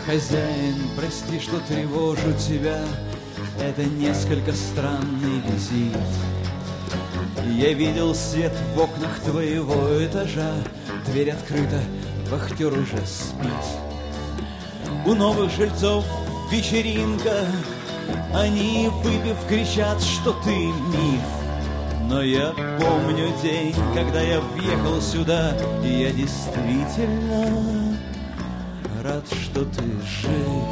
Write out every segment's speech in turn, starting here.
Хозяин, прости, что тревожу тебя, это несколько странный визит. Я видел свет в окнах твоего этажа, дверь открыта, вахтер уже спит. У новых жильцов вечеринка, они, выпив, кричат, что ты миф. Но я помню день, когда я въехал сюда, и я действительно рад, что ты жив.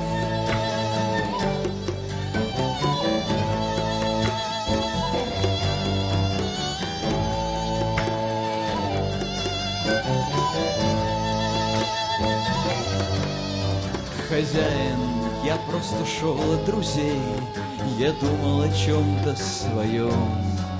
Хозяин, я просто шел от друзей, я думал о чем-то своем.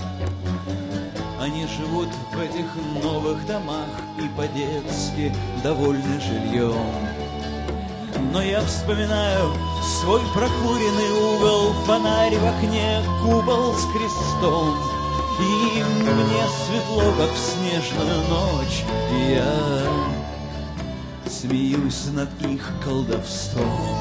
Они живут в этих новых домах и по-детски довольны жильем. Но я вспоминаю свой прокуренный угол, фонарь в окне, купол с крестом. И мне светло, как в снежную ночь, и я смеюсь над их колдовством.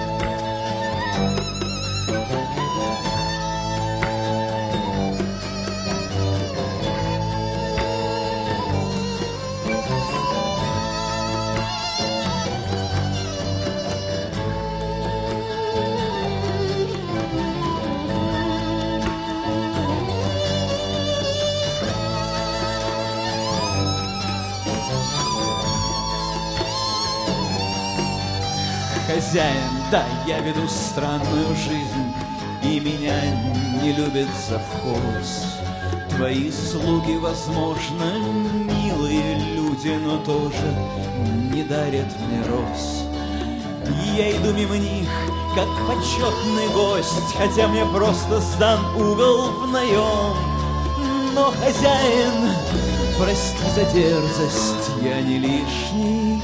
Хозяин, да, я веду странную жизнь, и меня не любит завхоз. Твои слуги, возможно, милые люди, но тоже не дарят мне роз. Я иду мимо них, как почетный гость, хотя мне просто сдан угол в наем. Но, хозяин, прости за дерзость, я не лишний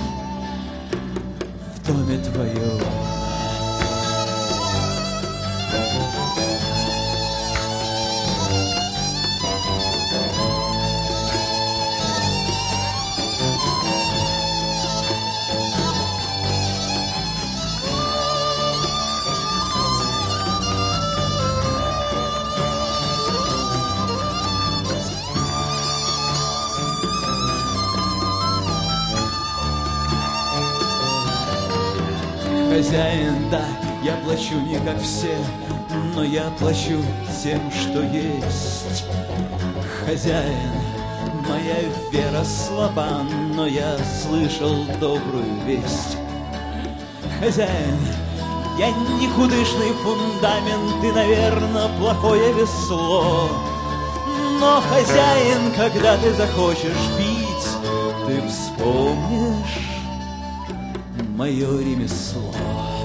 в доме твоем. Хозяин, да, я плачу не как все, но я плачу тем, что есть. Хозяин, моя вера слаба, но я слышал добрую весть. Хозяин, я не худышный фундамент и, наверное, плохое весло. Но, хозяин, когда ты захочешь пить, ты вспомнишь мое ремесло.